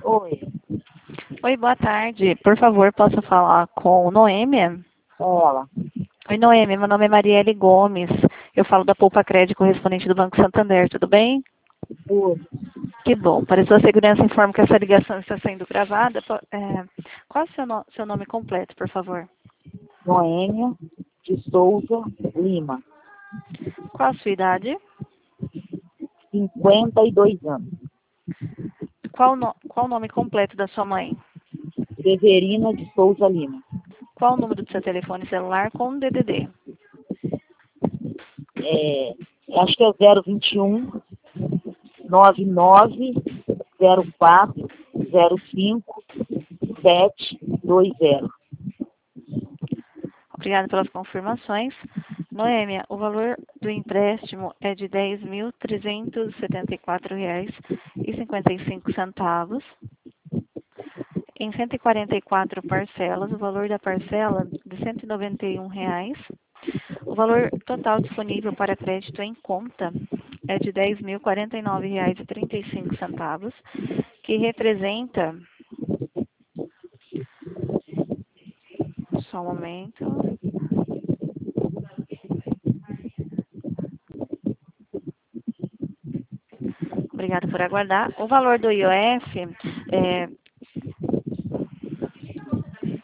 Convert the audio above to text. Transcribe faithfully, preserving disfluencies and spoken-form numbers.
Oi, Oi, boa tarde. Por favor, posso falar com Noêmia? ela. Oi, Noêmia. Meu nome é Marielle Gomes. Eu falo da Poupa Crédito correspondente do Banco Santander. Tudo bem? Oi, Que bom. Para sua segurança, informo que essa ligação está sendo gravada. Po- é, Qual é o seu, no- seu nome completo, por favor? Noêmia de Souza Lima, Qual a sua idade? cinquenta e dois anos. Qual, o no- qual o nome completo da sua mãe? Severina de Souza Lima. Qual o número do seu telefone celular com D D D? É, acho que é zero vinte e um, nove nove, zero quatro, zero cinco, sete dois zero. Obrigada pelas confirmações. Noêmia, o valor do empréstimo é de dez mil trezentos e setenta e quatro reais e cinquenta e cinco centavos. Em cento e quarenta e quatro parcelas, o valor da parcela de cento e noventa e um reais. O valor total disponível para crédito em conta é de dez mil quarenta e nove reais e trinta e cinco centavos, que representa, só um momento, obrigada por aguardar. O valor do I O F é